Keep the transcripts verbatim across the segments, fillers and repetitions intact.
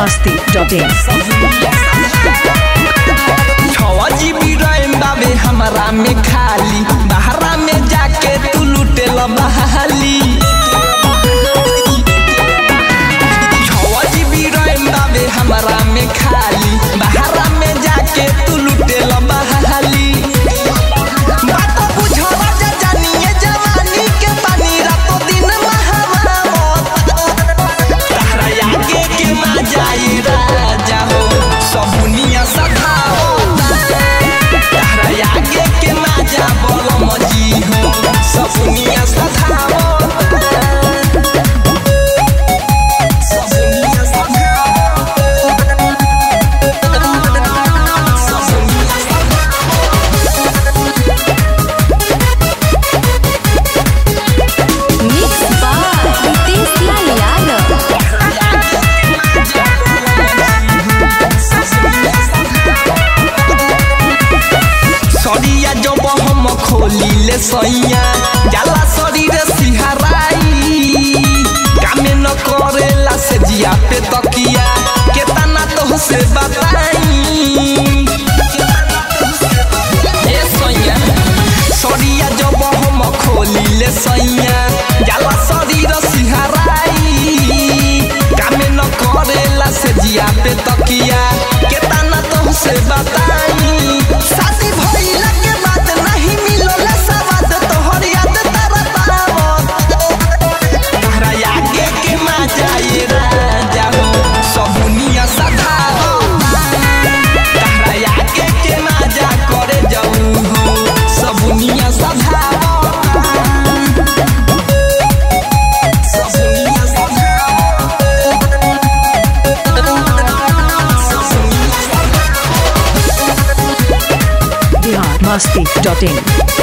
Masti dot in. छवा GB RAM बाबे हमारा में खाली, बहरा में जाके तू लूटे ला बहाली। छवा जीबी रैम बाबे हमारा में खाली, बहरा में जाके तू लूटे ला बहाली। बात बुझवा जा जानिए जवानी के पानी, रातों दिन महामामत तहरा आगे के मजा ये राजा हो सब दुनिया सधावता। तहरा आगे के मजा बोलो मजी हो सब दुनिया सधावता। सरिया जब हम खोली ले सैया जाला शरीर सिहराई, कामे न करेला से जिया पे तकिया केतना तो से बताई। ए सैया सरिया जब हम खोली ले सैया जाला शरीर सिहराई, कामे न करेला से जिया पे तकिया केतना तो से बताई। शादी भइला के बाद नहीं मिलल सवाद तोहर याद तरतावत। तहरा आगे के मजा ये राजा हो सब दुनिया सधावता। तहरा आगे के मजा करे जाऊ हो सब दुनिया सधावता। सब दुनिया सधावता। बिहार मस्ती डॉट इन।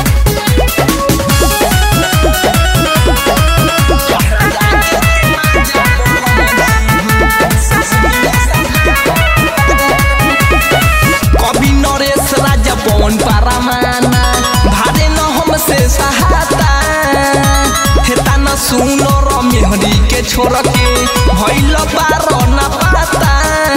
कभी नरेश राजा पवन पारामाना भारे न हमसे सहाता। हेता न सुनो र मेहरी के छोड़ के भइल बारो न पाता।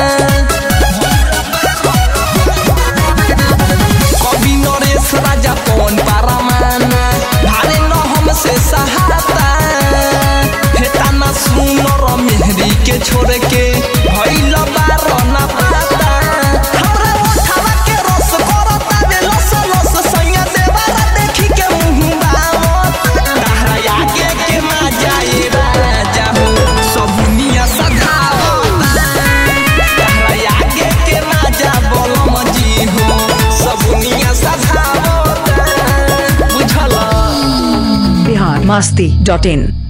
कभी नरेश राजा पवन पारामाना भारे न हमसे सहाता। हेता न सुनो र मेहरी के छोड़ के भइल बारो न पाता। हमरा ओठवा के रस करता बे लस लस सैया देवारा देखी के मुंह बावत। तहरा आगे के मजा ये राजा हो सब दुनिया सधावता। तहरा आगे के मजा बोलो मजी हो सब दुनिया सधावता। बुझला बिहार मस्ती डॉट इन।